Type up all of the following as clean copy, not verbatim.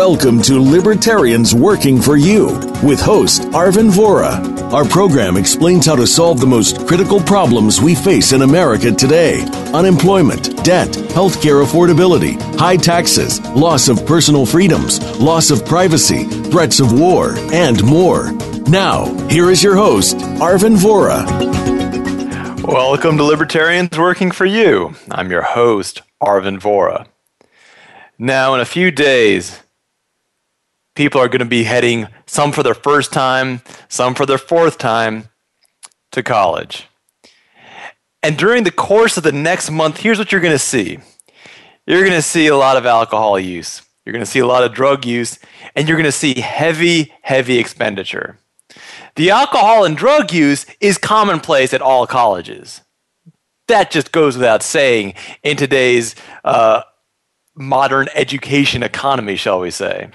Welcome to Libertarians Working for You with host Arvin Vora. Our program explains how to solve the most critical problems we face in America today: unemployment, debt, healthcare affordability, high taxes, loss of personal freedoms, loss of privacy, threats of war, and more. Now, here is your host, Arvin Vora. Welcome to Libertarians Working for You. I'm your host, Arvin Vora. Now, in a few days, people are going to be heading, some for their first time, some for their fourth time, to college. And during the course of the next month, here's what you're going to see. You're going to see a lot of alcohol use. You're going to see a lot of drug use, and you're going to see heavy, heavy expenditure. The alcohol and drug use is commonplace at all colleges. That just goes without saying in today's modern education economy, shall we say.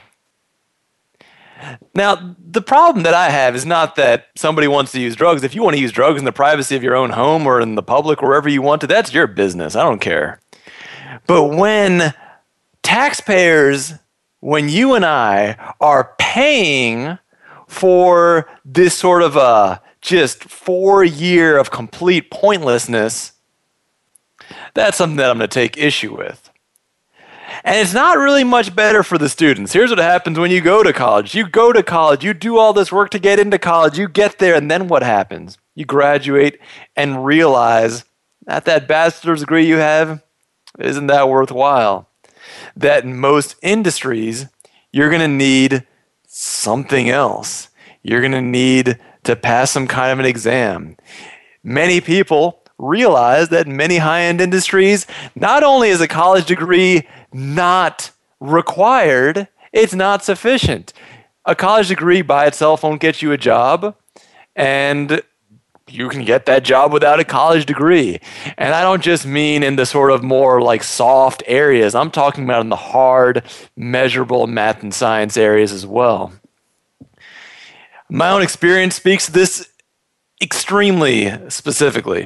Now, the problem that I have is not that somebody wants to use drugs. If you want to use drugs in the privacy of your own home or in the public, wherever you want to, that's your business. I don't care. But when taxpayers, when you and I are paying for this sort of a just 4 year of complete pointlessness, that's something that I'm going to take issue with. And it's not really much better for the students. Here's what happens when you go to college. You go to college, you do all this work to get into college, you get there, and then what happens? You graduate and realize that that bachelor's degree you have isn't that worthwhile. That in most industries, you're going to need something else. You're going to need to pass some kind of an exam. Many people realize that in many high-end industries, not only is a college degree not required, it's not sufficient. A college degree by itself won't get you a job, and you can get that job without a college degree. And I don't just mean in the sort of more like soft areas. I'm talking about in the hard, measurable math and science areas as well. My own experience speaks to this extremely specifically.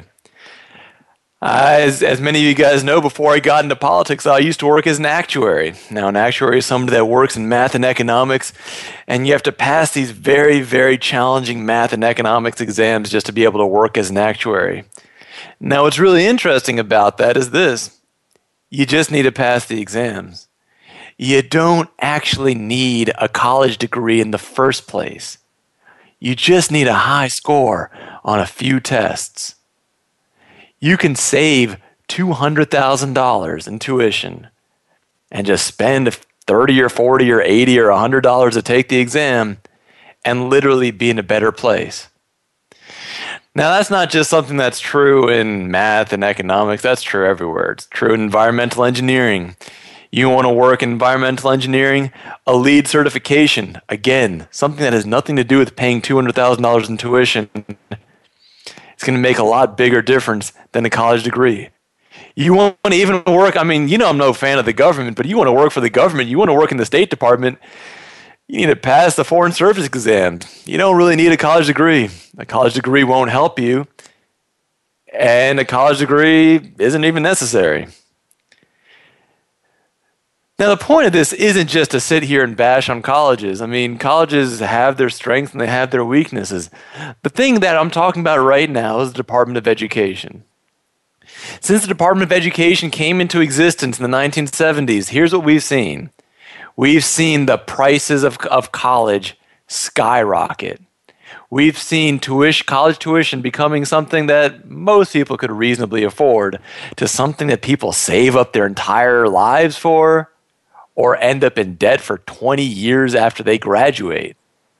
As many of you guys know, before I got into politics, I used to work as an actuary. Now, an actuary is somebody that works in math and economics, and you have to pass these very, very challenging math and economics exams just to be able to work as an actuary. Now, what's really interesting about that is this. You just need to pass the exams. You don't actually need a college degree in the first place. You just need a high score on a few tests. You can save $200,000 in tuition and just spend $30 or $40 or $80 or $100 to take the exam and literally be in a better place. Now, that's not just something that's true in math and economics. That's true everywhere. It's true in environmental engineering. You want to work in environmental engineering, a LEED certification, again, something that has nothing to do with paying $200,000 in tuition. It's going to make a lot bigger difference than a college degree. You want to even work, I'm no fan of the government, but you want to work for the government, you want to work in the State Department, you need to pass the Foreign Service exam. You don't really need a college degree. A college degree won't help you, and a college degree isn't even necessary. Now, the point of this isn't just to sit here and bash on colleges. Colleges have their strengths and they have their weaknesses. The thing that I'm talking about right now is the Department of Education. Since the Department of Education came into existence in the 1970s, here's what we've seen. We've seen the prices of college skyrocket. We've seen college tuition becoming something that most people could reasonably afford to something that people save up their entire lives for, or end up in debt for 20 years after they graduate.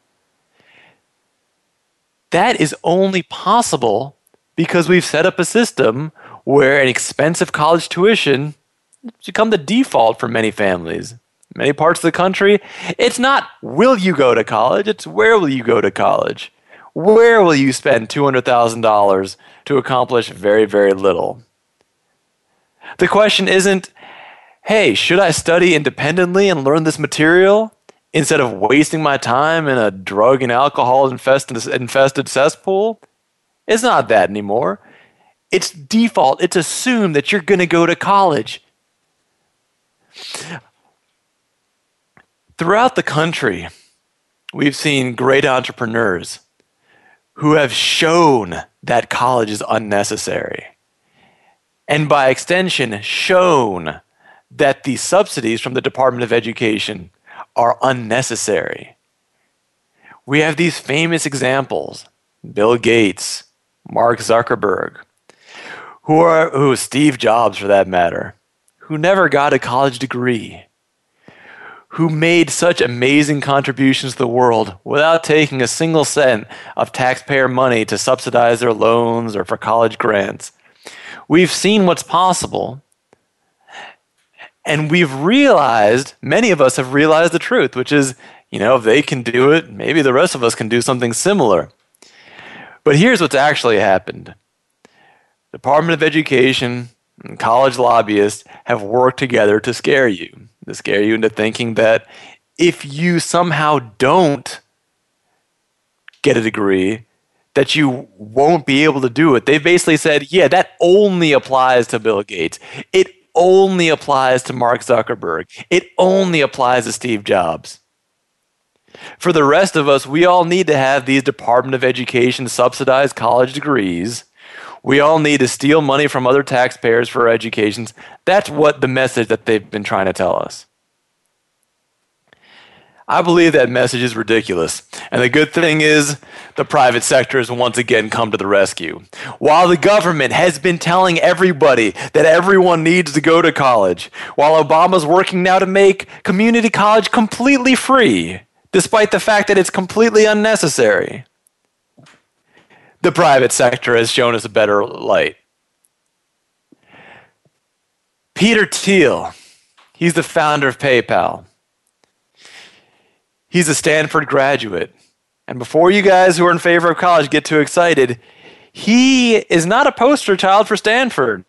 That is only possible because we've set up a system where an expensive college tuition has become the default for many families. In many parts of the country, it's not will you go to college, it's where will you go to college. Where will you spend $200,000 to accomplish very, very little? The question isn't, hey, should I study independently and learn this material instead of wasting my time in a drug and alcohol infested cesspool? It's not that anymore. It's default. It's assumed that you're going to go to college. Throughout the country, we've seen great entrepreneurs who have shown that college is unnecessary. And by extension, shown that the subsidies from the Department of Education are unnecessary. We have these famous examples, Bill Gates, Mark Zuckerberg, who Steve Jobs for that matter, who never got a college degree, who made such amazing contributions to the world without taking a single cent of taxpayer money to subsidize their loans or for college grants. We've seen what's possible, and we've realized, many of us have realized the truth, which is, if they can do it, maybe the rest of us can do something similar. But here's what's actually happened. Department of Education and college lobbyists have worked together to scare you into thinking that if you somehow don't get a degree, that you won't be able to do it. They basically said, yeah, that only applies to Bill Gates. It only applies to Mark Zuckerberg. It only applies to Steve Jobs. For the rest of us, we all need to have these Department of Education subsidized college degrees. We all need to steal money from other taxpayers for our educations. That's what the message that they've been trying to tell us. I believe that message is ridiculous. And the good thing is the private sector has once again come to the rescue. While the government has been telling everybody that everyone needs to go to college, while Obama's working now to make community college completely free, despite the fact that it's completely unnecessary, the private sector has shown us a better light. Peter Thiel, he's the founder of PayPal. He's a Stanford graduate. And before you guys who are in favor of college get too excited, he is not a poster child for Stanford.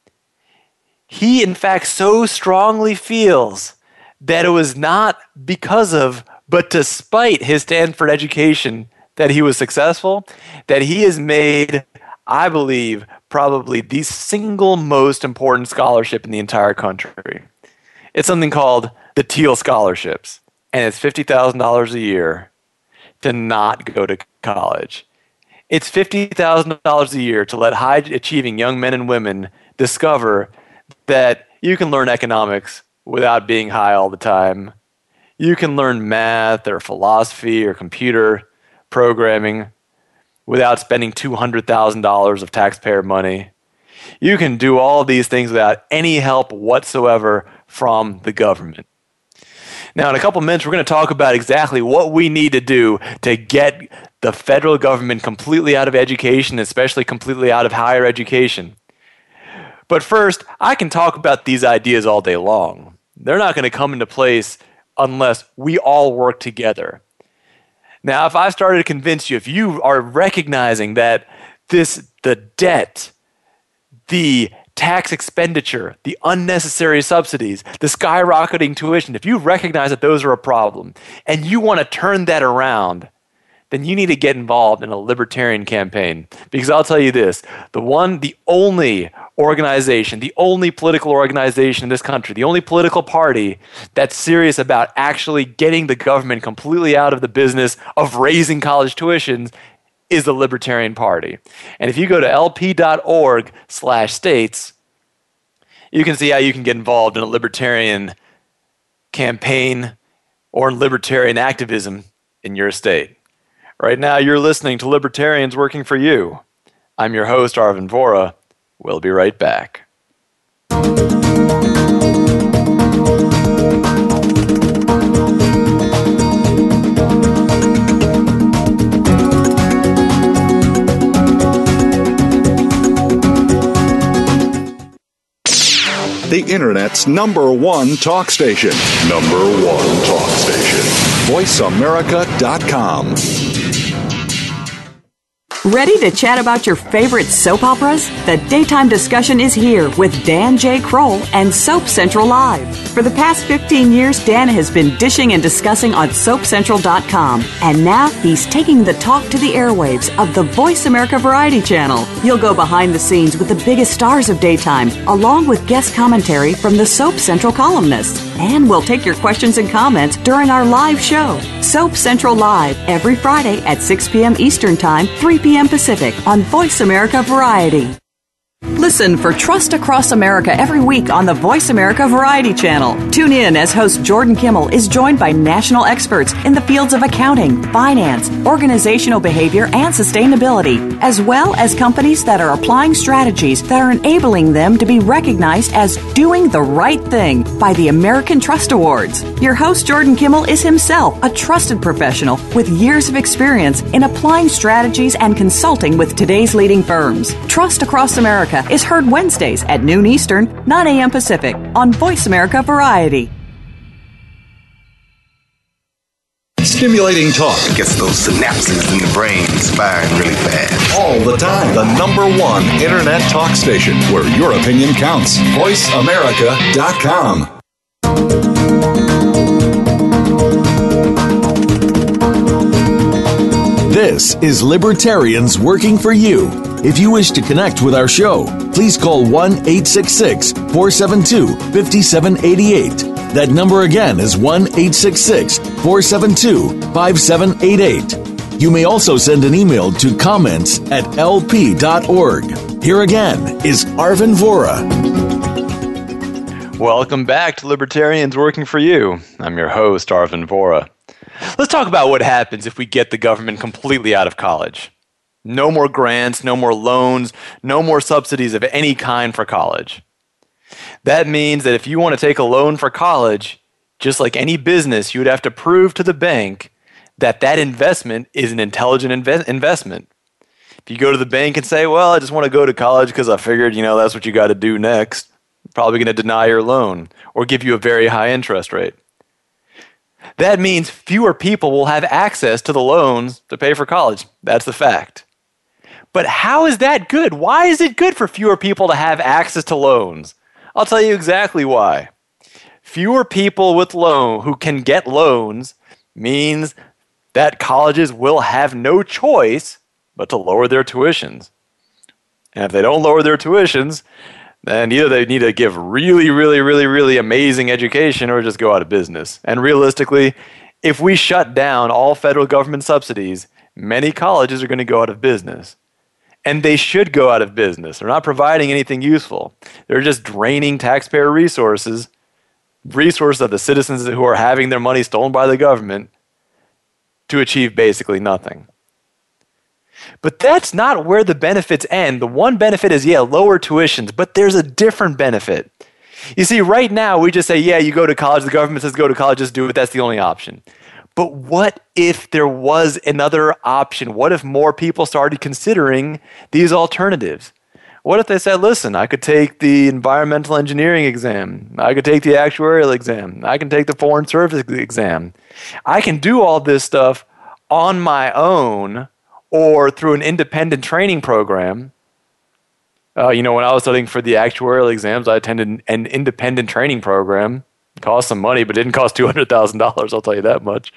He, in fact, so strongly feels that it was not because of, but despite his Stanford education that he was successful, that he has made, I believe, probably the single most important scholarship in the entire country. It's something called the Thiel Scholarships, and it's $50,000 a year to not go to college. It's $50,000 a year to let high-achieving young men and women discover that you can learn economics without being high all the time. You can learn math or philosophy or computer programming without spending $200,000 of taxpayer money. You can do all these things without any help whatsoever from the government. Now, in a couple minutes, we're going to talk about exactly what we need to do to get the federal government completely out of education, especially completely out of higher education. But first, I can talk about these ideas all day long. They're not going to come into place unless we all work together. Now, if I started to convince you, if you are recognizing that the debt, the tax expenditure, the unnecessary subsidies, the skyrocketing tuition, if you recognize that those are a problem and you want to turn that around, then you need to get involved in a libertarian campaign. Because I'll tell you this, the only organization, the only political organization in this country, the only political party that's serious about actually getting the government completely out of the business of raising college tuitions is the Libertarian Party. And if you go to lp.org/states, you can see how you can get involved in a libertarian campaign or in libertarian activism in your state. Right now, you're listening to Libertarians Working for You. I'm your host, Arvin Vohra. We'll be right back. The Internet's #1 talk station. #1 talk station. VoiceAmerica.com. Ready to chat about your favorite soap operas? The daytime discussion is here with Dan J. Kroll and Soap Central Live. For the past 15 years, Dan has been dishing and discussing on SoapCentral.com. And now he's taking the talk to the airwaves of the Voice America Variety Channel. You'll go behind the scenes with the biggest stars of daytime, along with guest commentary from the Soap Central columnists. And we'll take your questions and comments during our live show, Soap Central Live, every Friday at 6 p.m. Eastern Time, 3 p.m. Pacific on Voice America Variety. Listen for Trust Across America every week on the Voice America Variety Channel. Tune in as host Jordan Kimmel is joined by national experts in the fields of accounting, finance, organizational behavior, and sustainability, as well as companies that are applying strategies that are enabling them to be recognized as doing the right thing by the American Trust Awards. Your host Jordan Kimmel is himself a trusted professional with years of experience in applying strategies and consulting with today's leading firms. Trust Across America is heard Wednesdays at noon Eastern, 9 a.m. Pacific on Voice America Variety. Stimulating talk. Gets those synapses in the brain firing really fast. All the time. The number one internet talk station where your opinion counts. VoiceAmerica.com. This is Libertarians Working for You. If you wish to connect with our show, please call 1-866-472-5788. That number again is 1-866-472-5788. You may also send an email to comments@lp.org. Here again is Arvin Vora. Welcome back to Libertarians Working for You. I'm your host, Arvin Vora. Let's talk about what happens if we get the government completely out of college. No more grants, no more loans, no more subsidies of any kind for college. That means that if you want to take a loan for college, just like any business, you would have to prove to the bank that that investment is an intelligent investment. If you go to the bank and say, well, I just want to go to college because I figured, that's what you got to do next, probably going to deny your loan or give you a very high interest rate. That means fewer people will have access to the loans to pay for college. That's the fact. But how is that good? Why is it good for fewer people to have access to loans? I'll tell you exactly why. Fewer people who can get loans means that colleges will have no choice but to lower their tuitions. And if they don't lower their tuitions, then either they need to give really, really, really, really amazing education or just go out of business. And realistically, if we shut down all federal government subsidies, many colleges are going to go out of business. And they should go out of business. They're not providing anything useful. They're just draining taxpayer resources of the citizens who are having their money stolen by the government to achieve basically nothing. But that's not where the benefits end. The one benefit is, lower tuitions, but there's a different benefit. You see, right now, we just say, you go to college, the government says go to college, just do it, that's the only option. But what if there was another option? What if more people started considering these alternatives? What if they said, listen, I could take the environmental engineering exam. I could take the actuarial exam. I can take the foreign service exam. I can do all this stuff on my own or through an independent training program. When I was studying for the actuarial exams, I attended an independent training program. It cost some money, but didn't cost $200,000, I'll tell you that much.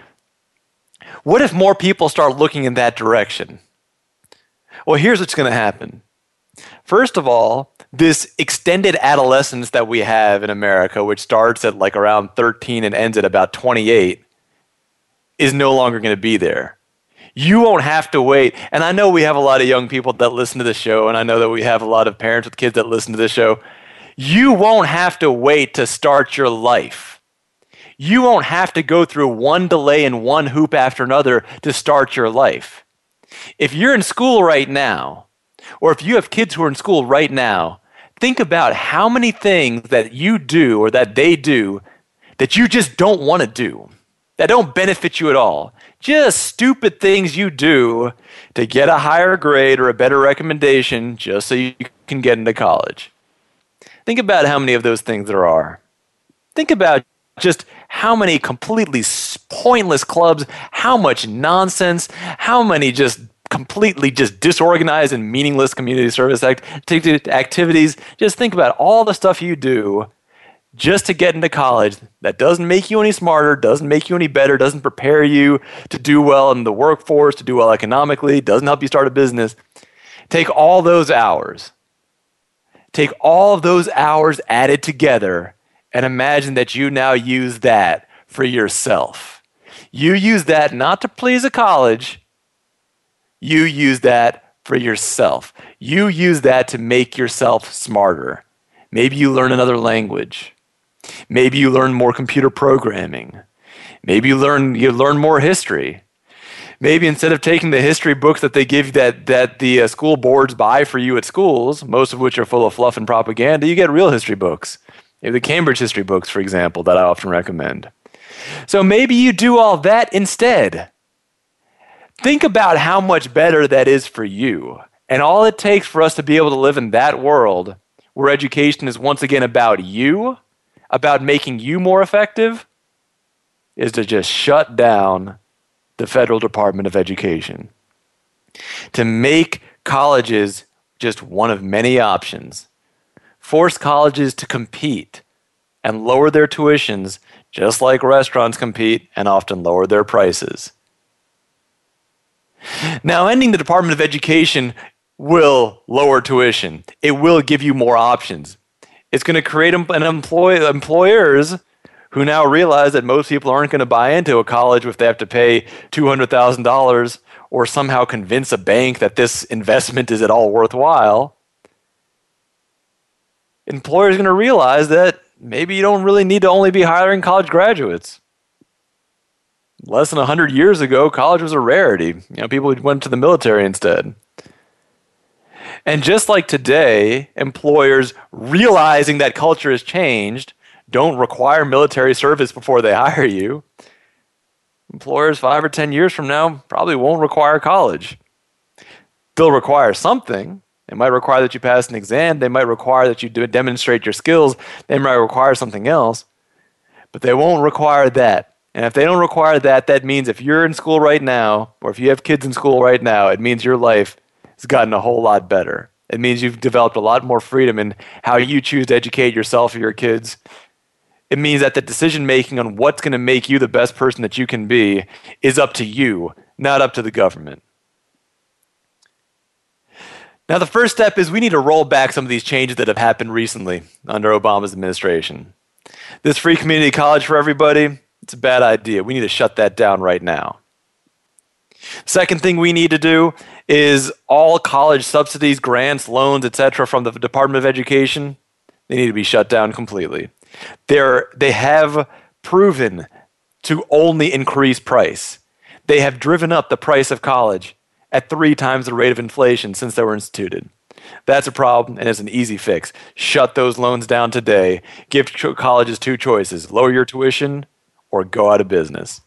What if more people start looking in that direction? Well, here's what's going to happen. First of all, this extended adolescence that we have in America, which starts at like around 13 and ends at about 28, is no longer going to be there. You won't have to wait. And I know we have a lot of young people that listen to the show, and I know that we have a lot of parents with kids that listen to the show. You won't have to wait to start your life. You won't have to go through one delay and one hoop after another to start your life. If you're in school right now, or if you have kids who are in school right now, think about how many things that you do or that they do that you just don't want to do, that don't benefit you at all. Just stupid things you do to get a higher grade or a better recommendation just so you can get into college. Think about how many of those things there are. Think about just how many completely pointless clubs, how much nonsense, how many just completely just disorganized and meaningless community service activities. Just think about all the stuff you do just to get into college that doesn't make you any smarter, doesn't make you any better, doesn't prepare you to do well in the workforce, to do well economically, doesn't help you start a business. Take all those hours. Take all of those hours added together and imagine that you now use that for yourself. You use that not to please a college. You use that for yourself. You use that to make yourself smarter. Maybe you learn another language. Maybe you learn more computer programming. Maybe you learn more history. Maybe instead of taking the history books that they give that the school boards buy for you at schools, most of which are full of fluff and propaganda, you get real history books. Maybe the Cambridge history books, for example, that I often recommend. So maybe you do all that instead. Think about how much better that is for you. And all it takes for us to be able to live in that world where education is once again about you, about making you more effective, is to just shut down the Federal Department of Education. To make colleges just one of many options. Force colleges to compete and lower their tuitions just like restaurants compete and often lower their prices. Now, ending the Department of Education will lower tuition. It will give you more options. It's going to create employers who now realize that most people aren't going to buy into a college if they have to pay $200,000 or somehow convince a bank that this investment is at all worthwhile. Employers are going to realize that maybe you don't really need to only be hiring college graduates. Less than 100 years ago, college was a rarity. People went to the military instead. And just like today, employers realizing that culture has changed don't require military service before they hire you. Employers 5 or 10 years from now probably won't require college. They'll require something. They might require that you pass an exam. They might require that you demonstrate your skills. They might require something else. But they won't require that. And if they don't require that, that means if you're in school right now, or if you have kids in school right now, it means your life has gotten a whole lot better. It means you've developed a lot more freedom in how you choose to educate yourself or your kids. It means that the decision making on what's going to make you the best person that you can be is up to you, not up to the government. Now, the first step is we need to roll back some of these changes that have happened recently under Obama's administration. This free community college for everybody, it's a bad idea. We need to shut that down right now. Second thing we need to do is all college subsidies, grants, loans, etc. from the Department of Education, they need to be shut down completely. They have proven to only increase price. They have driven up the price of college at 3 times the rate of inflation since they were instituted. That's a problem, and it's an easy fix. Shut those loans down today. Give colleges 2 choices: lower your tuition or go out of business.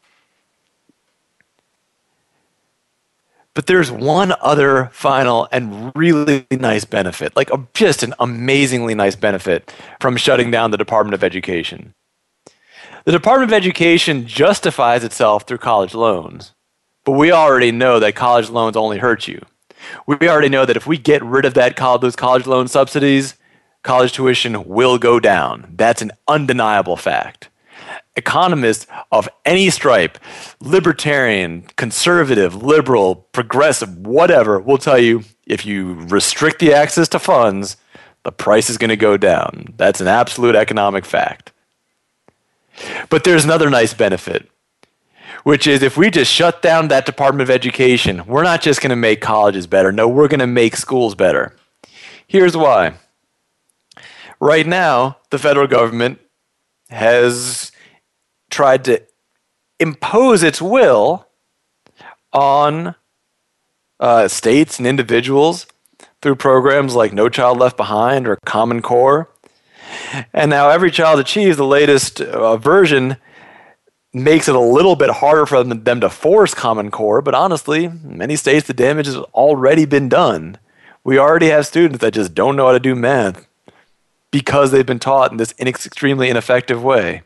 But there's one other final and really nice benefit, just an amazingly nice benefit from shutting down the Department of Education. The Department of Education justifies itself through college loans, but we already know that college loans only hurt you. We already know that if we get rid of those college loan subsidies, college tuition will go down. That's an undeniable fact. Economists of any stripe, libertarian, conservative, liberal, progressive, whatever, will tell you if you restrict the access to funds, the price is going to go down. That's an absolute economic fact. But there's another nice benefit, which is if we just shut down that Department of Education, we're not just going to make colleges better. No, we're going to make schools better. Here's why. Right now, the federal government has tried to impose its will on states and individuals through programs like No Child Left Behind or Common Core. And now Every Child Achieves, the latest version, makes it a little bit harder for them to force Common Core, but honestly, in many states the damage has already been done. We already have students that just don't know how to do math because they've been taught in this extremely ineffective way.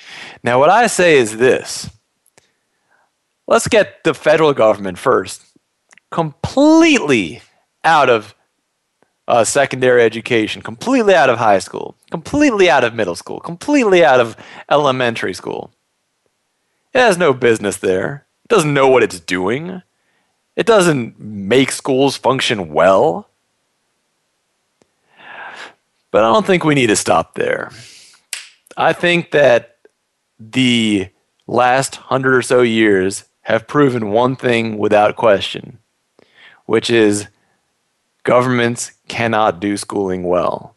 Now, what I say is this. Let's get the federal government first completely out of secondary education, completely out of high school, completely out of middle school, completely out of elementary school. It has no business there. It doesn't know what it's doing. It doesn't make schools function well. But I don't think we need to stop there. I think that the last 100 or so years have proven one thing without question, which is governments cannot do schooling well.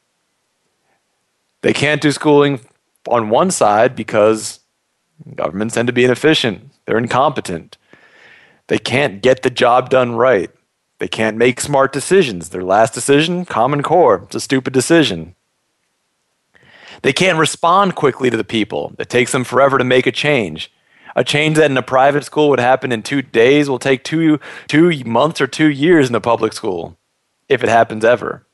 They can't do schooling on one side because governments tend to be inefficient. They're incompetent. They can't get the job done right. They can't make smart decisions. Their last decision, Common Core, it's a stupid decision. They can't respond quickly to the people. It takes them forever to make a change. A change that in a private school would happen in 2 days will take 2 months or 2 years in a public school, if it happens ever.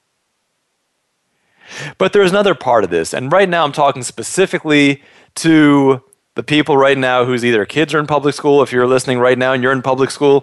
But there's another part of this, and right now I'm talking specifically to the people right now whose either kids are in public school. If you're listening right now and you're in public school,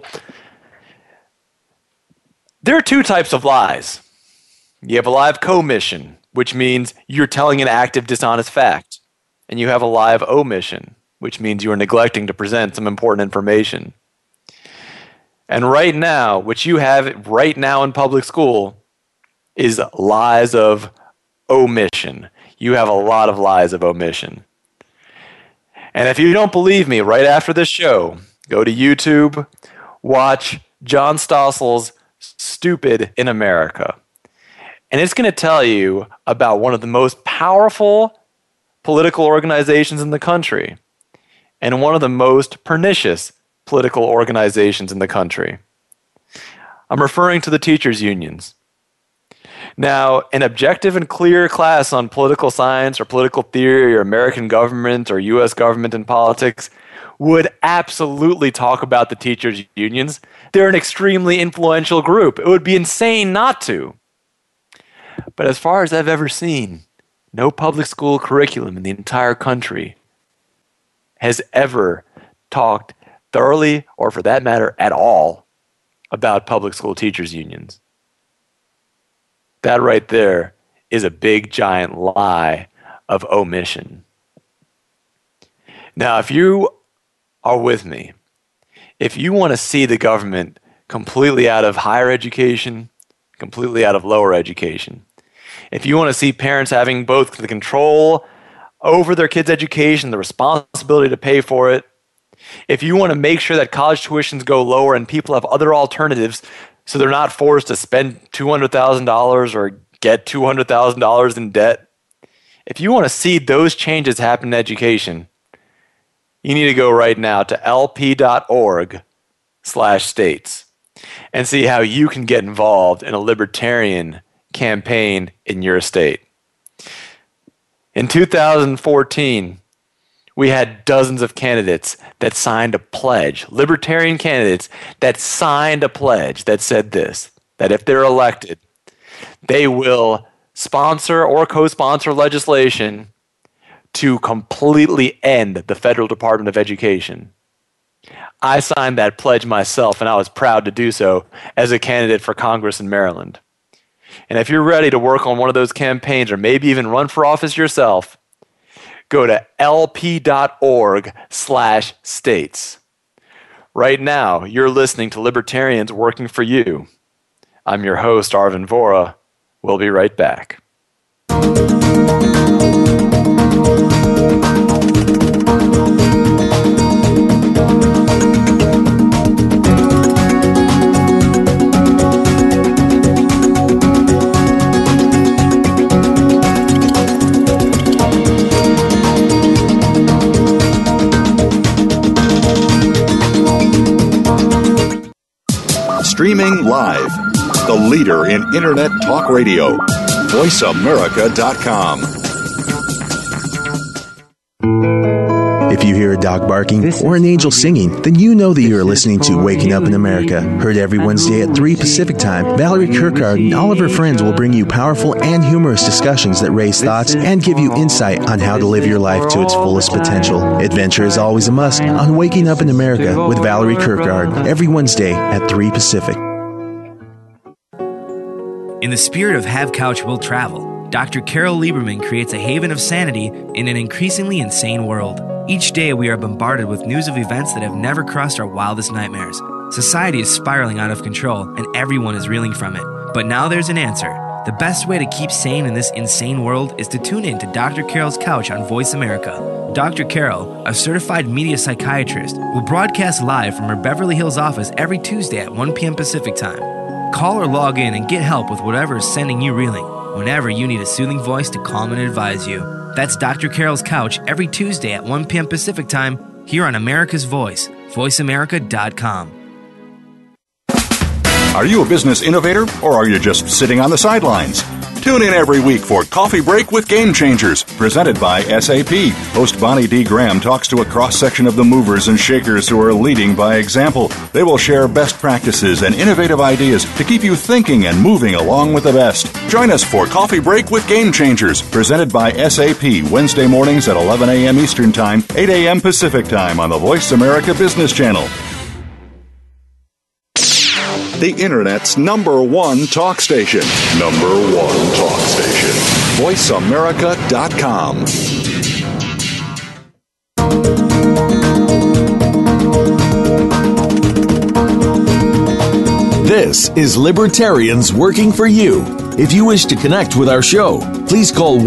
there are 2 types of lies. You have a lie of commission, which means you're telling an active, dishonest fact. And you have a lie of omission, which means you are neglecting to present some important information. And right now, what you have right now in public school is lies of omission. You have a lot of lies of omission. And if you don't believe me, right after this show, go to YouTube, watch John Stossel's Stupid in America. And it's going to tell you about one of the most powerful political organizations in the country and one of the most pernicious political organizations in the country. I'm referring to the teachers' unions. Now, an objective and clear class on political science or political theory or American government or U.S. government and politics would absolutely talk about the teachers' unions. They're an extremely influential group. It would be insane not to. But as far as I've ever seen, no public school curriculum in the entire country has ever talked thoroughly, or for that matter, at all, about public school teachers' unions. That right there is a big, giant lie of omission. Now, if you are with me, if you want to see the government completely out of higher education, completely out of lower education, if you want to see parents having both the control over their kids' education, the responsibility to pay for it, if you want to make sure that college tuitions go lower and people have other alternatives so they're not forced to spend $200,000 or get $200,000 in debt, if you want to see those changes happen in education, you need to go right now to lp.org/states and see how you can get involved in a libertarian campaign in your state. In 2014, we had dozens of candidates that signed a pledge, libertarian candidates that signed a pledge that said this, that if they're elected, they will sponsor or co-sponsor legislation to completely end the federal Department of Education. I signed that pledge myself, and I was proud to do so as a candidate for Congress in Maryland. And if you're ready to work on one of those campaigns or maybe even run for office yourself, go to lp.org/states. Right now, you're listening to Libertarians Working for You. I'm your host, Arvin Vohra. We'll be right back. Streaming live, the leader in Internet talk radio, VoiceAmerica.com. If you hear a dog barking or an angel singing, then you know that you are listening to Waking Up in America. Heard every Wednesday at 3 Pacific Time, Valerie Kirkard and all of her friends will bring you powerful and humorous discussions that raise thoughts and give you insight on how to live your life to its fullest potential. Adventure is always a must on Waking Up in America with Valerie Kirkard every Wednesday at 3 Pacific. In the spirit of Have Couch Will Travel, Dr. Carol Lieberman creates a haven of sanity in an increasingly insane world. Each day we are bombarded with news of events that have never crossed our wildest nightmares. Society is spiraling out of control and everyone is reeling from it. But now there's an answer. The best way to keep sane in this insane world is to tune in to Dr. Carol's Couch on Voice America. Dr. Carol, a certified media psychiatrist, will broadcast live from her Beverly Hills office every Tuesday at 1 p.m. Pacific Time. Call or log in and get help with whatever is sending you reeling, whenever you need a soothing voice to calm and advise you. That's Dr. Carol's Couch every Tuesday at 1 p.m. Pacific Time here on America's Voice, voiceamerica.com. Are you a business innovator or are you just sitting on the sidelines? Tune in every week for Coffee Break with Game Changers, presented by SAP. Host Bonnie D. Graham talks to a cross-section of the movers and shakers who are leading by example. They will share best practices and innovative ideas to keep you thinking and moving along with the best. Join us for Coffee Break with Game Changers, presented by SAP, Wednesday mornings at 11 a.m. Eastern Time, 8 a.m. Pacific Time on the Voice America Business Channel. The Internet's #1 talk station. #1 talk station. VoiceAmerica.com. This is Libertarians Working for You. If you wish to connect with our show, please call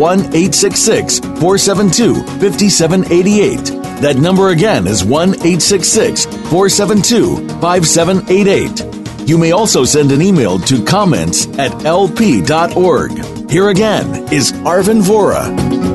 1-866-472-5788. That number again is 1-866-472-5788. You may also send an email to comments@lp.org. Here again is Arvin Vohra.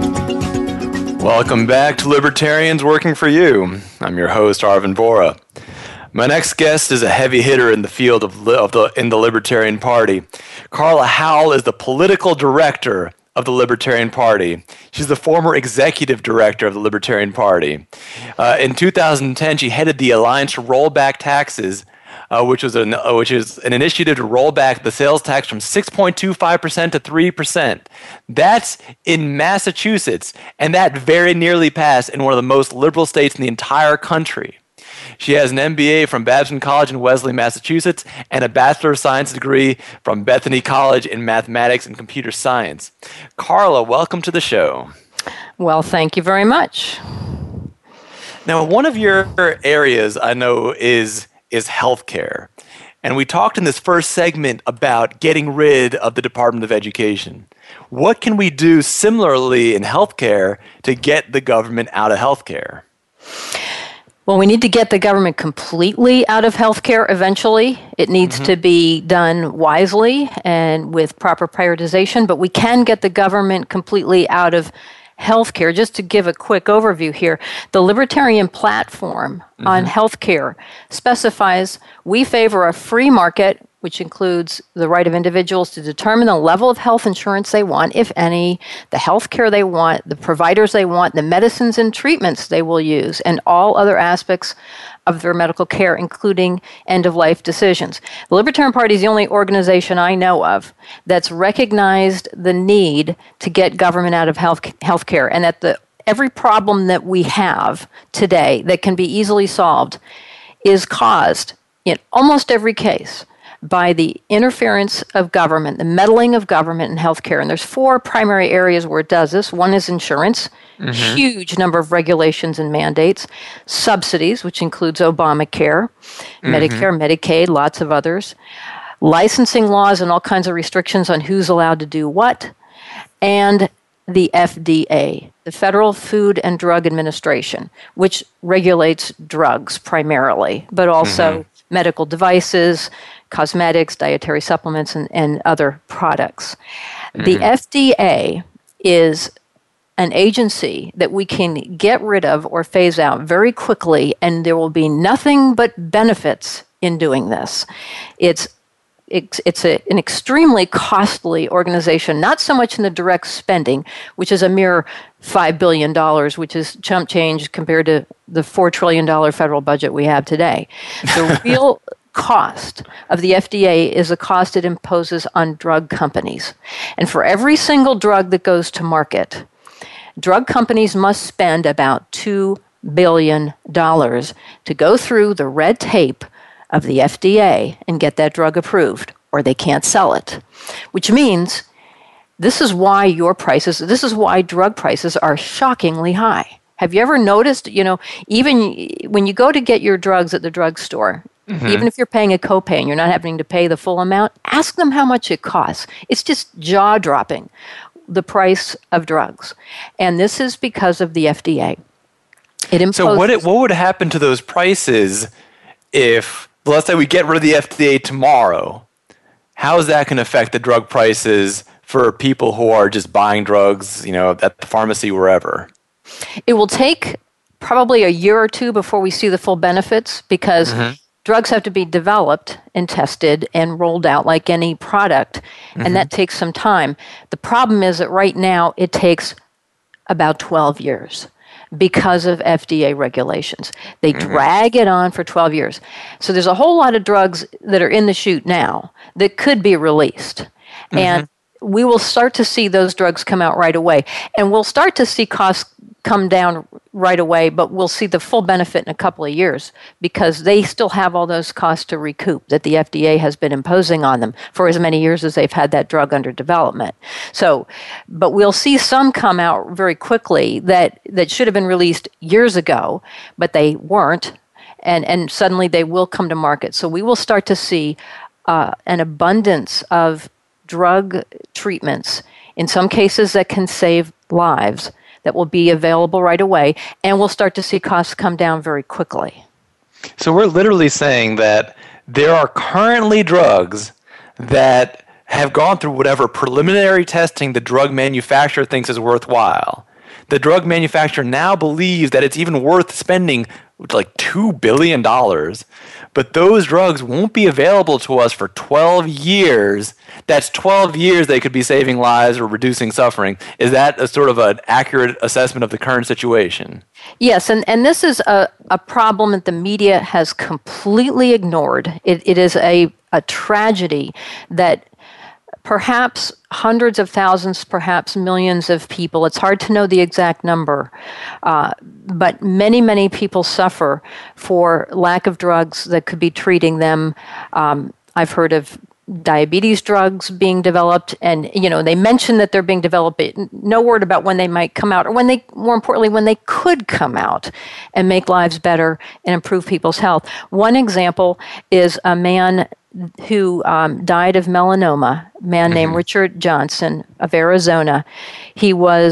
Welcome back to Libertarians Working for You. I'm your host, Arvin Vohra. My next guest is a heavy hitter in the field in the Libertarian Party. Carla Howell is the political director of the Libertarian Party. She's the former executive director of the Libertarian Party. In 2010, she headed the Alliance to Roll Back Taxes, which is an initiative to roll back the sales tax from 6.25% to 3%. That's in Massachusetts, and that very nearly passed in one of the most liberal states in the entire country. She has an MBA from Babson College in Wellesley, Massachusetts, and a Bachelor of Science degree from Bethany College in Mathematics and Computer Science. Carla, welcome to the show. Well, thank you very much. Now, one of your areas I know is healthcare. And we talked in this first segment about getting rid of the Department of Education. What can we do similarly in healthcare to get the government out of healthcare? Well, we need to get the government completely out of healthcare eventually. It needs to be done wisely and with proper prioritization, but we can get the government completely out of healthcare. Just to give a quick overview here, the Libertarian platform on healthcare specifies we favor a free market, which includes the right of individuals to determine the level of health insurance they want, if any, the health care they want, the providers they want, the medicines and treatments they will use, and all other aspects of their medical care, including end-of-life decisions. The Libertarian Party is the only organization I know of that's recognized the need to get government out of health care, and that every problem that we have today that can be easily solved is caused, in almost every case, by the interference of government, the meddling of government in healthcare. And there's 4 primary areas where it does this. One is insurance, huge number of regulations and mandates, subsidies, which includes Obamacare, Medicare, Medicaid, lots of others, licensing laws and all kinds of restrictions on who's allowed to do what, and the FDA, the Federal Food and Drug Administration, which regulates drugs primarily, but also medical devices, cosmetics, dietary supplements, and other products. The FDA is an agency that we can get rid of or phase out very quickly, and there will be nothing but benefits in doing this. It's an extremely costly organization, not so much in the direct spending, which is a mere $5 billion, which is chump change compared to the $4 trillion federal budget we have today. The real cost of the FDA is the cost it imposes on drug companies. And for every single drug that goes to market, drug companies must spend about $2 billion to go through the red tape of the FDA and get that drug approved, or they can't sell it. Which means this is why drug prices are shockingly high. Have you ever noticed, even when you go to get your drugs at the drugstore, even if you're paying a copay and you're not having to pay the full amount, ask them how much it costs. It's just jaw-dropping, the price of drugs. And this is because of the FDA. It imposes. So what would happen to those prices if, let's say we get rid of the FDA tomorrow? How is that going to affect the drug prices for people who are just buying drugs, at the pharmacy, wherever? It will take probably a year or two before we see the full benefits, because drugs have to be developed and tested and rolled out like any product, and that takes some time. The problem is that right now it takes about 12 years because of FDA regulations. They drag it on for 12 years. So there's a whole lot of drugs that are in the chute now that could be released. And we will start to see those drugs come out right away. And we'll start to see costs come down right away, but we'll see the full benefit in a couple of years because they still have all those costs to recoup that the FDA has been imposing on them for as many years as they've had that drug under development. So, but we'll see some come out very quickly that should have been released years ago, but they weren't, and suddenly they will come to market. So we will start to see an abundance of drug treatments, in some cases that can save lives, that will be available right away, and we'll start to see costs come down very quickly. So we're literally saying that there are currently drugs that have gone through whatever preliminary testing the drug manufacturer thinks is worthwhile. The drug manufacturer now believes that it's even worth spending like $2 billion, but those drugs won't be available to us for 12 years. That's 12 years they could be saving lives or reducing suffering. Is that a sort of an accurate assessment of the current situation? Yes, and this is a problem that the media has completely ignored. It is a tragedy that perhaps hundreds of thousands, perhaps millions of people, it's hard to know the exact number, but many, many people suffer for lack of drugs that could be treating them. I've heard of diabetes drugs being developed, and they mention that they're being developed, but no word about when they might come out, or more importantly, when they could come out and make lives better and improve people's health. One example is a man who died of melanoma, a man named Richard Johnson of Arizona. He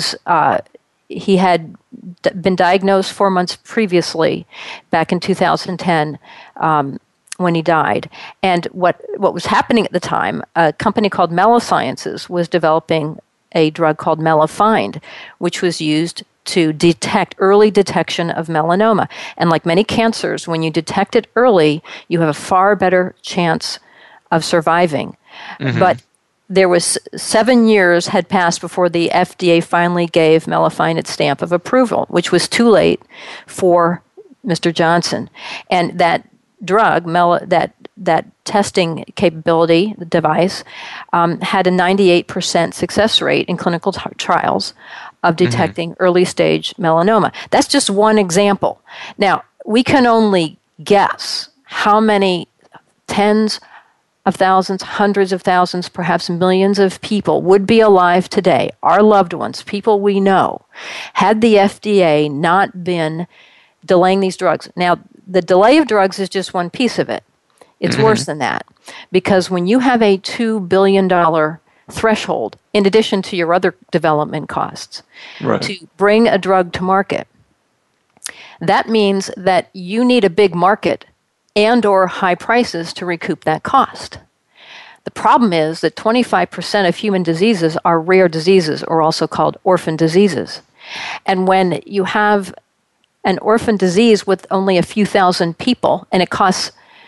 had been diagnosed 4 months previously, back in 2010, when he died. And what was happening at the time, a company called Melasciences was developing a drug called Melafind, which was used to detect early detection of melanoma. And like many cancers, when you detect it early, you have a far better chance of surviving. But there was 7 years had passed before the FDA finally gave Melafind its stamp of approval, which was too late for Mr. Johnson. And that drug, that testing capability, the device, had a 98% success rate in clinical trials of detecting early stage melanoma. That's just one example. Now, we can only guess how many tens of thousands, hundreds of thousands, perhaps millions of people would be alive today, our loved ones, people we know, had the FDA not been delaying these drugs. Now, the delay of drugs is just one piece of it. It's worse than that, because when you have a $2 billion threshold, in addition to your other development costs, to bring a drug to market, that means that you need a big market and or high prices to recoup that cost. The problem is that 25% of human diseases are rare diseases, or also called orphan diseases. And when you have an orphan disease with only a few thousand people, and it costs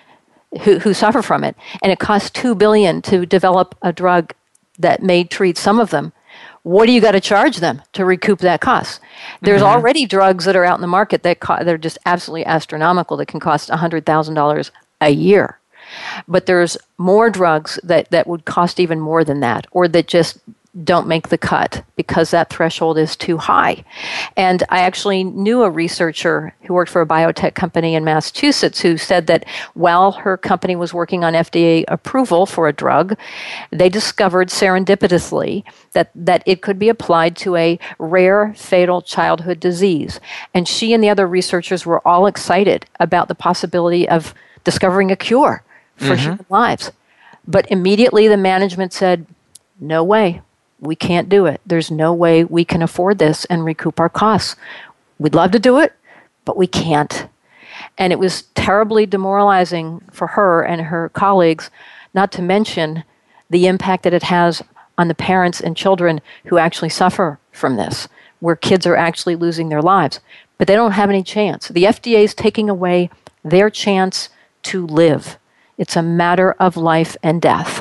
who suffer from it, and it costs $2 billion to develop a drug that may treat some of them. What do you got to charge them to recoup that cost? There's already drugs that are out in the market that they're just absolutely astronomical that can cost $100,000 a year. But there's more drugs that would cost even more than that, or that just don't make the cut because that threshold is too high. And I actually knew a researcher who worked for a biotech company in Massachusetts who said that while her company was working on FDA approval for a drug, they discovered serendipitously that it could be applied to a rare fatal childhood disease. And she and the other researchers were all excited about the possibility of discovering a cure for human lives. But immediately the management said, no way. We can't do it. There's no way we can afford this and recoup our costs. We'd love to do it, but we can't. And it was terribly demoralizing for her and her colleagues, not to mention the impact that it has on the parents and children who actually suffer from this, where kids are actually losing their lives. But they don't have any chance. The FDA is taking away their chance to live. It's a matter of life and death.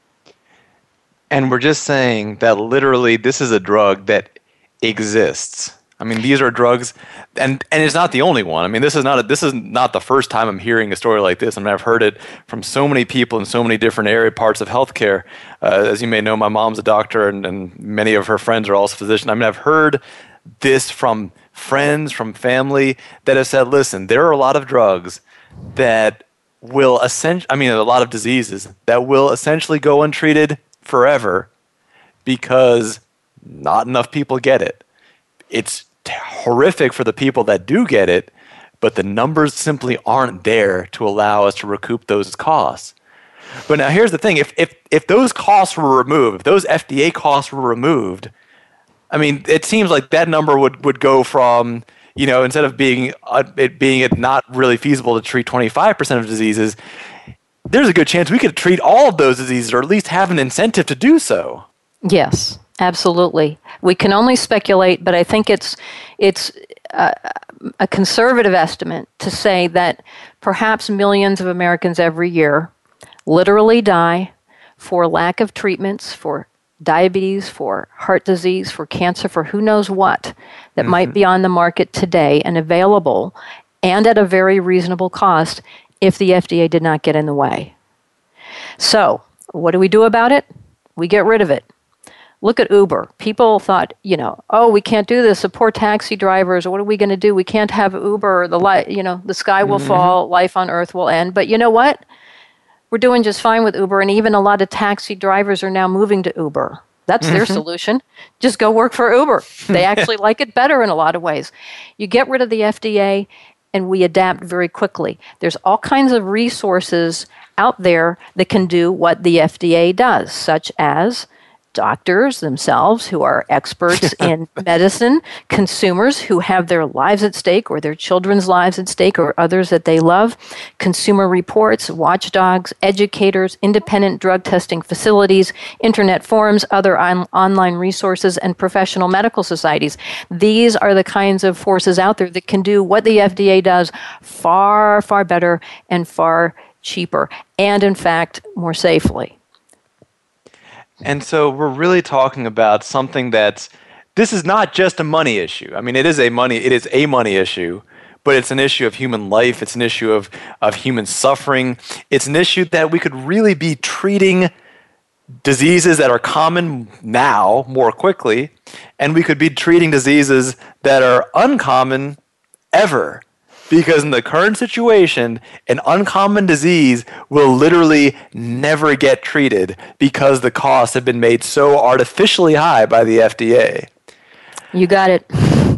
And we're just saying that literally this is a drug that exists. I mean, these are drugs, and it's not the only one. I mean, this is not the first time I'm hearing a story like this. I mean, I've heard it from so many people in so many different parts of healthcare. As you may know, my mom's a doctor, and many of her friends are also physicians. I mean, I've heard this from friends, from family that have said, listen, there are a lot of drugs that will a lot of diseases that will essentially go untreated forever because not enough people get it. It's horrific for the people that do get it, but the numbers simply aren't there to allow us to recoup those costs. But now here's the thing. If those costs were removed, if those FDA costs were removed, I mean, it seems like that number would go from, instead of being not really feasible to treat 25% of diseases, there's a good chance we could treat all of those diseases, or at least have an incentive to do so. Yes, absolutely. We can only speculate, but I think it's a conservative estimate to say that perhaps millions of Americans every year literally die for lack of treatments, for diabetes, for heart disease, for cancer, for who knows what that might be on the market today and available and at a very reasonable cost if the FDA did not get in the way. So, what do we do about it? We get rid of it. Look at Uber. People thought, we can't do this. The poor taxi drivers. What are we going to do? We can't have Uber. The sky will fall. Life on Earth will end. But you know what? We're doing just fine with Uber, and even a lot of taxi drivers are now moving to Uber. That's their solution. Just go work for Uber. They actually like it better in a lot of ways. You get rid of the FDA, and we adapt very quickly. There's all kinds of resources out there that can do what the FDA does, such as doctors themselves who are experts in medicine, consumers who have their lives at stake or their children's lives at stake or others that they love, consumer reports, watchdogs, educators, independent drug testing facilities, internet forums, other online resources, and professional medical societies. These are the kinds of forces out there that can do what the FDA does far, far better and far cheaper, and in fact, more safely. And so we're really talking about something this is not just a money issue. I mean, it is a money issue, but it's an issue of human life. It's an issue of human suffering. It's an issue that we could really be treating diseases that are common now more quickly, and we could be treating diseases that are uncommon ever. Because in the current situation, an uncommon disease will literally never get treated because the costs have been made so artificially high by the FDA. You got it.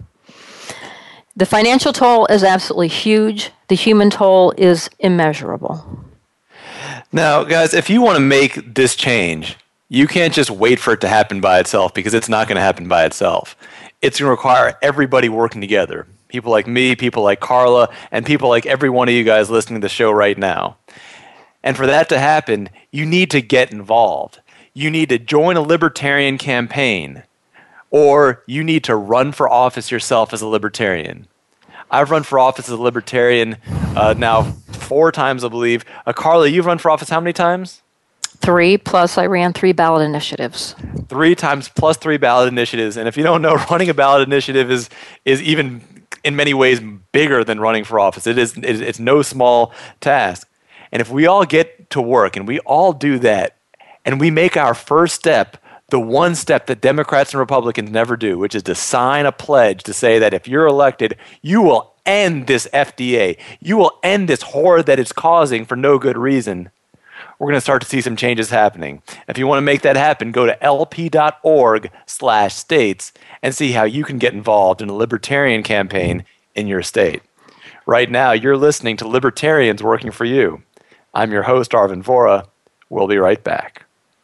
The financial toll is absolutely huge. The human toll is immeasurable. Now, guys, if you want to make this change, you can't just wait for it to happen by itself, because it's not going to happen by itself. It's going to require everybody working together. People like me, people like Carla, and people like every one of you guys listening to the show right now. And for that to happen, you need to get involved. You need to join a libertarian campaign, or you need to run for office yourself as a libertarian. I've run for office as a libertarian now 4 times, I believe. Carla, you've run for office how many times? 3, plus I ran 3 ballot initiatives. 3 times plus 3 ballot initiatives. And if you don't know, running a ballot initiative is even in many ways bigger than running for office. It's no small task. And if we all get to work and we all do that, and we make our first step, the one step that Democrats and Republicans never do, which is to sign a pledge to say that if you're elected, you will end this FDA. You will end this horror that it's causing for no good reason. We're going to start to see some changes happening. If you want to make that happen, go to lp.org/states and see how you can get involved in a libertarian campaign in your state. Right now, you're listening to Libertarians Working for You. I'm your host, Arvin Vohra. We'll be right back.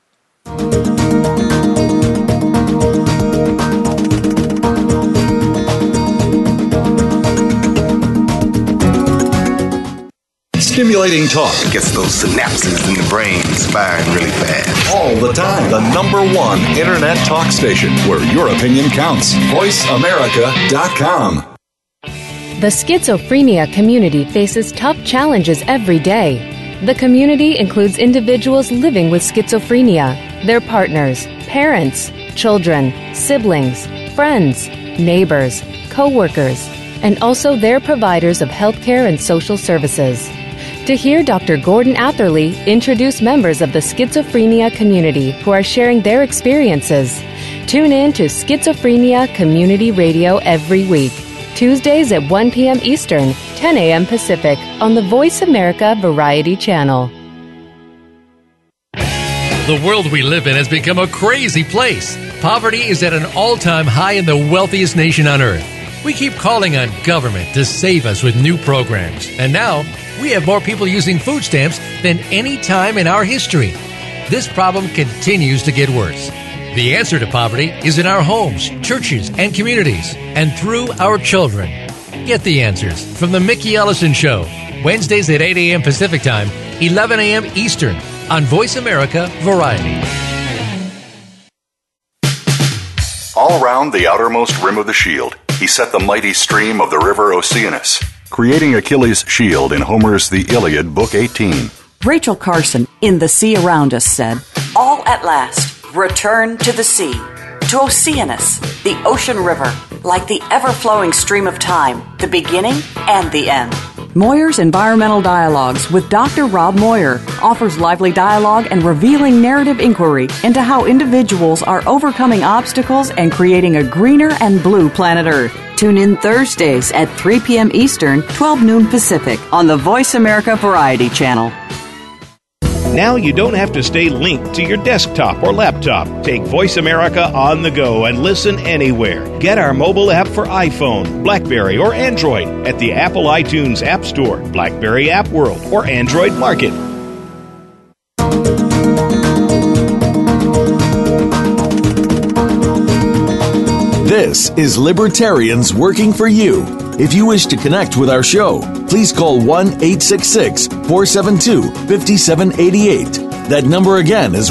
Stimulating talk. Gets those synapses in the brain firing really fast. All the time. The #1 internet talk station where your opinion counts. VoiceAmerica.com. The schizophrenia community faces tough challenges every day. The community includes individuals living with schizophrenia, their partners, parents, children, siblings, friends, neighbors, co-workers, and also their providers of healthcare and social services. To hear Dr. Gordon Atherley introduce members of the schizophrenia community who are sharing their experiences, tune in to Schizophrenia Community Radio every week, Tuesdays at 1 p.m. Eastern, 10 a.m. Pacific, on the Voice America Variety Channel. The world we live in has become a crazy place. Poverty is at an all-time high in the wealthiest nation on earth. We keep calling on government to save us with new programs. And now, we have more people using food stamps than any time in our history. This problem continues to get worse. The answer to poverty is in our homes, churches, and communities, and through our children. Get the answers from The Mickey Ellison Show, Wednesdays at 8 a.m. Pacific Time, 11 a.m. Eastern, on Voice America Variety. All round the outermost rim of the shield, he set the mighty stream of the river Oceanus, creating Achilles' shield in Homer's The Iliad, Book 18. Rachel Carson, in The Sea Around Us, said, "All at last, return to the sea, to Oceanus, the ocean river, like the ever-flowing stream of time, the beginning and the end." Moyer's Environmental Dialogues with Dr. Rob Moyer offers lively dialogue and revealing narrative inquiry into how individuals are overcoming obstacles and creating a greener and blue planet Earth. Tune in Thursdays at 3 p.m. Eastern, 12 noon Pacific on the Voice America Variety Channel. Now you don't have to stay linked to your desktop or laptop. Take Voice America on the go and listen anywhere. Get our mobile app for iPhone, BlackBerry, or Android at the Apple iTunes App Store, BlackBerry App World, or Android Market. This is Libertarians Working for You. If you wish to connect with our show, please call 1-866-472-5788. That number again is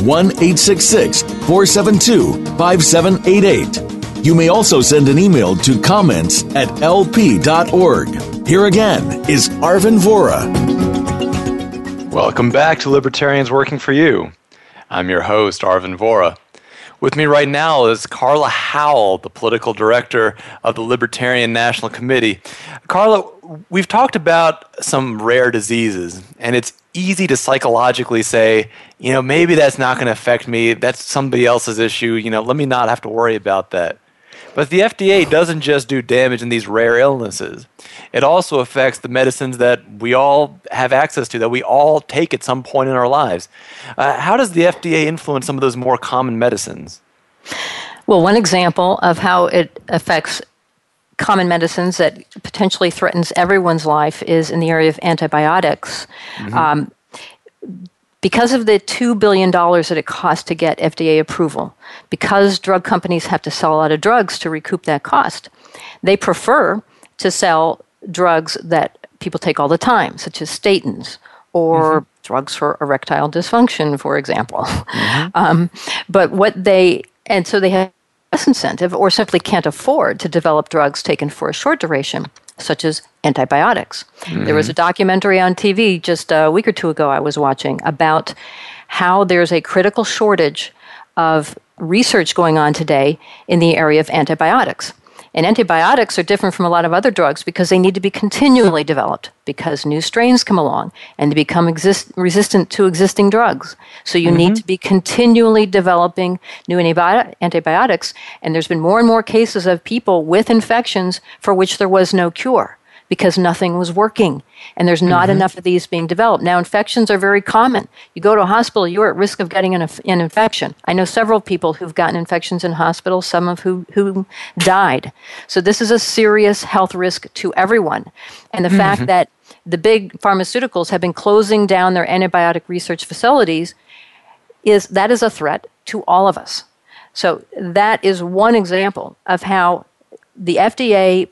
1-866-472-5788. You may also send an email to comments@lp.org. Here again is Arvin Vohra. Welcome back to Libertarians Working for You. I'm your host, Arvin Vohra. With me right now is Carla Howell, the political director of the Libertarian National Committee. Carla, we've talked about some rare diseases, and it's easy to psychologically say, maybe that's not going to affect me. That's somebody else's issue. Let me not have to worry about that. But the FDA doesn't just do damage in these rare illnesses. It also affects the medicines that we all have access to, that we all take at some point in our lives. How does the FDA influence some of those more common medicines? Well, one example of how it affects common medicines that potentially threatens everyone's life is in the area of antibiotics. Mm-hmm. Because of the $2 billion that it costs to get FDA approval, because drug companies have to sell a lot of drugs to recoup that cost, they prefer to sell drugs that people take all the time, such as statins or drugs for erectile dysfunction, for example. Mm-hmm. So they have less incentive or simply can't afford to develop drugs taken for a short duration such as antibiotics. There was a documentary on TV just a week or two ago I was watching about how there's a critical shortage of research going on today in the area of antibiotics. And antibiotics are different from a lot of other drugs because they need to be continually developed because new strains come along and they become resistant to existing drugs. So you need to be continually developing new antibiotics. And there's been more and more cases of people with infections for which there was no cure because nothing was working. And there's not enough of these being developed. Now, infections are very common. You go to a hospital, you're at risk of getting an infection. I know several people who've gotten infections in hospitals, some of who died. So this is a serious health risk to everyone. And the fact that the big pharmaceuticals have been closing down their antibiotic research facilities is a threat to all of us. So that is one example of how the FDA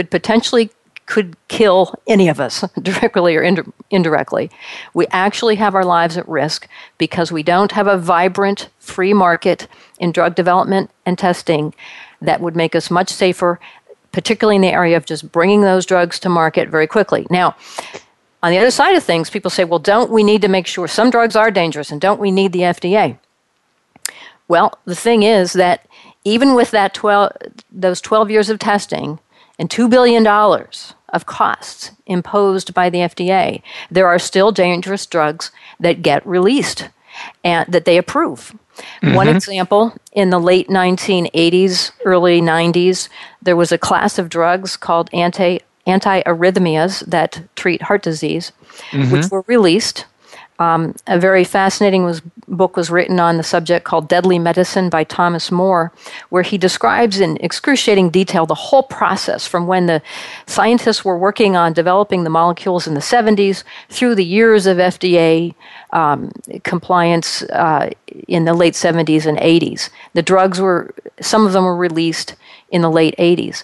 could kill any of us, directly or indirectly. We actually have our lives at risk because we don't have a vibrant free market in drug development and testing that would make us much safer, particularly in the area of just bringing those drugs to market very quickly. Now, on the other side of things, people say, well, don't we need to make sure some drugs are dangerous and don't we need the FDA? Well, the thing is that even with those 12 years of testing and $2 billion of costs imposed by the FDA, there are still dangerous drugs that get released and that they approve. One example, in the late 1980s, early 90s, there was a class of drugs called anti-arrhythmias that treat heart disease, which were released. A very fascinating book was written on the subject called Deadly Medicine by Thomas More, where he describes in excruciating detail the whole process from when the scientists were working on developing the molecules in the 70s through the years of FDA compliance in the late 70s and 80s. The drugs some of them were released in the late 80s.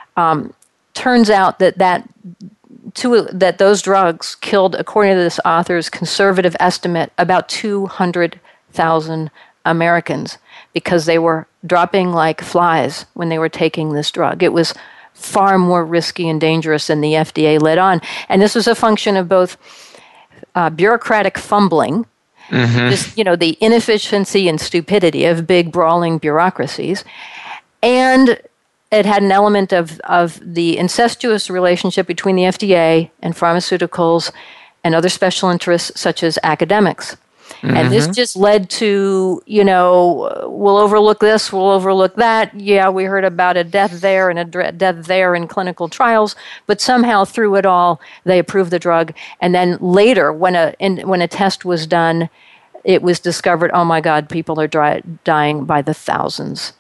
Turns out that those drugs killed, according to this author's conservative estimate, about 200,000 Americans because they were dropping like flies when they were taking this drug. It was far more risky and dangerous than the FDA let on. And this was a function of both bureaucratic fumbling, just, the inefficiency and stupidity of big brawling bureaucracies, and it had an element of the incestuous relationship between the FDA and pharmaceuticals and other special interests such as academics. And this just led to, we'll overlook this, we'll overlook that. Yeah, we heard about a death there and a death there in clinical trials, but somehow through it all, they approved the drug. And then later, when a test was done, it was discovered, oh my God, people are dying by the thousands.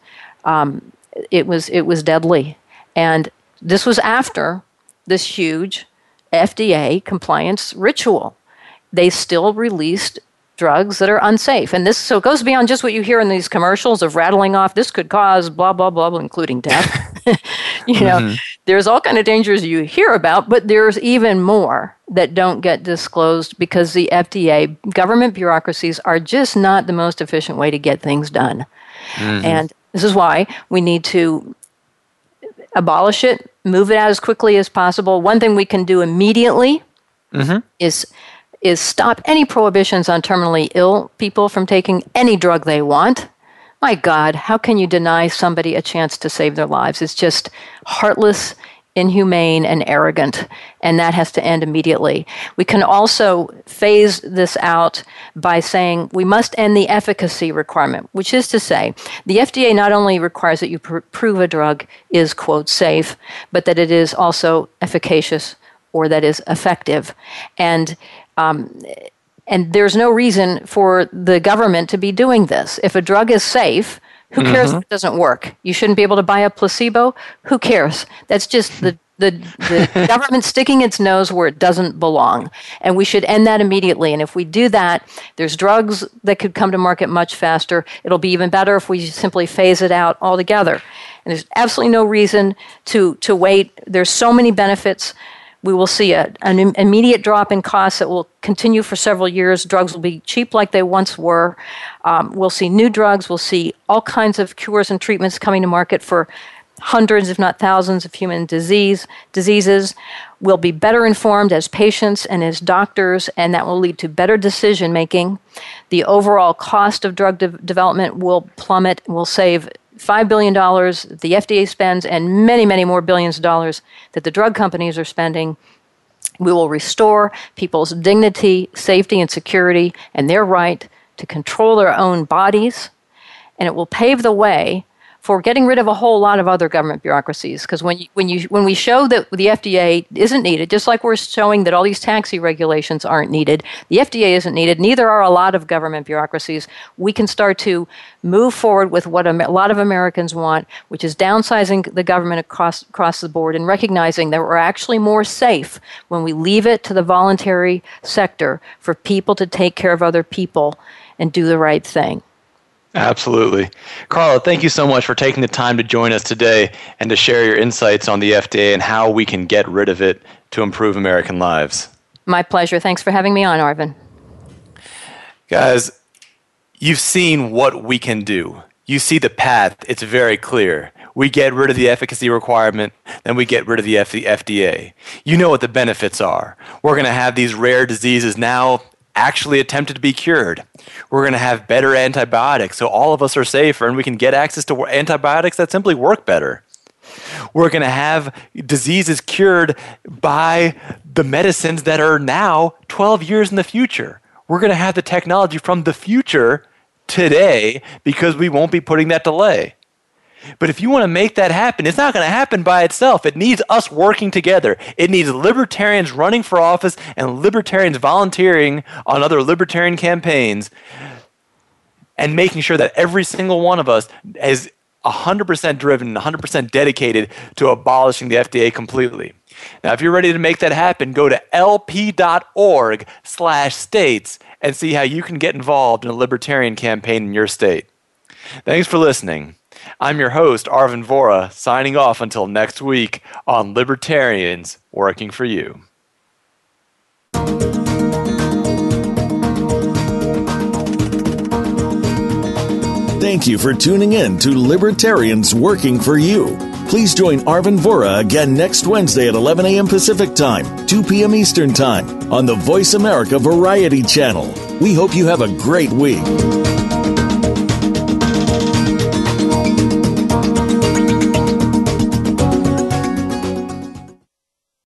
It was deadly. And this was after this huge FDA compliance ritual. They still released drugs that are unsafe. And so it goes beyond just what you hear in these commercials of rattling off, this could cause blah, blah, blah, including death. There's all kind of dangers you hear about, but there's even more that don't get disclosed because the FDA, government bureaucracies are just not the most efficient way to get things done. And this is why we need to abolish it, move it out as quickly as possible. One thing we can do immediately is stop any prohibitions on terminally ill people from taking any drug they want. My God, how can you deny somebody a chance to save their lives? It's just heartless, inhumane, and arrogant, and that has to end immediately. We can also phase this out by saying we must end the efficacy requirement, which is to say the FDA not only requires that you prove a drug is, quote, safe, but that it is also efficacious or that is effective. And there's no reason for the government to be doing this. If a drug is safe, who cares if it doesn't work? You shouldn't be able to buy a placebo? Who cares? That's just the government sticking its nose where it doesn't belong. And we should end that immediately. And if we do that, there's drugs that could come to market much faster. It'll be even better if we simply phase it out altogether. And there's absolutely no reason to wait. There's so many benefits. We will see an immediate drop in costs that will continue for several years. Drugs will be cheap like they once were. We'll see new drugs. We'll see all kinds of cures and treatments coming to market for hundreds, if not thousands, of human diseases. We'll be better informed as patients and as doctors, and that will lead to better decision making. The overall cost of drug development will plummet. We'll save $5 billion that the FDA spends and many, many more billions of dollars that the drug companies are spending. We will restore people's dignity, safety, and security, and their right to control their own bodies. And it will pave the way for getting rid of a whole lot of other government bureaucracies. Because when we show that the FDA isn't needed, just like we're showing that all these taxi regulations aren't needed, the FDA isn't needed, neither are a lot of government bureaucracies, we can start to move forward with what a lot of Americans want, which is downsizing the government across the board and recognizing that we're actually more safe when we leave it to the voluntary sector for people to take care of other people and do the right thing. Absolutely. Carla, thank you so much for taking the time to join us today and to share your insights on the FDA and how we can get rid of it to improve American lives. My pleasure. Thanks for having me on, Arvin. Guys, you've seen what we can do. You see the path. It's very clear. We get rid of the efficacy requirement, then we get rid of the FDA. You know what the benefits are. We're going to have these rare diseases now actually attempted to be cured. We're going to have better antibiotics, so all of us are safer and we can get access to antibiotics that simply work better. We're going to have diseases cured by the medicines that are now 12 years in the future. We're going to have the technology from the future today because we won't be putting that delay. But if you want to make that happen, it's not going to happen by itself. It needs us working together. It needs libertarians running for office and libertarians volunteering on other libertarian campaigns and making sure that every single one of us is 100% driven, 100% dedicated to abolishing the FDA completely. Now, if you're ready to make that happen, go to lp.org/states and see how you can get involved in a libertarian campaign in your state. Thanks for listening. I'm your host, Arvin Vohra, signing off until next week on Libertarians Working for You. Thank you for tuning in to Libertarians Working for You. Please join Arvin Vohra again next Wednesday at 11 a.m. Pacific Time, 2 p.m. Eastern Time on the Voice America Variety Channel. We hope you have a great week.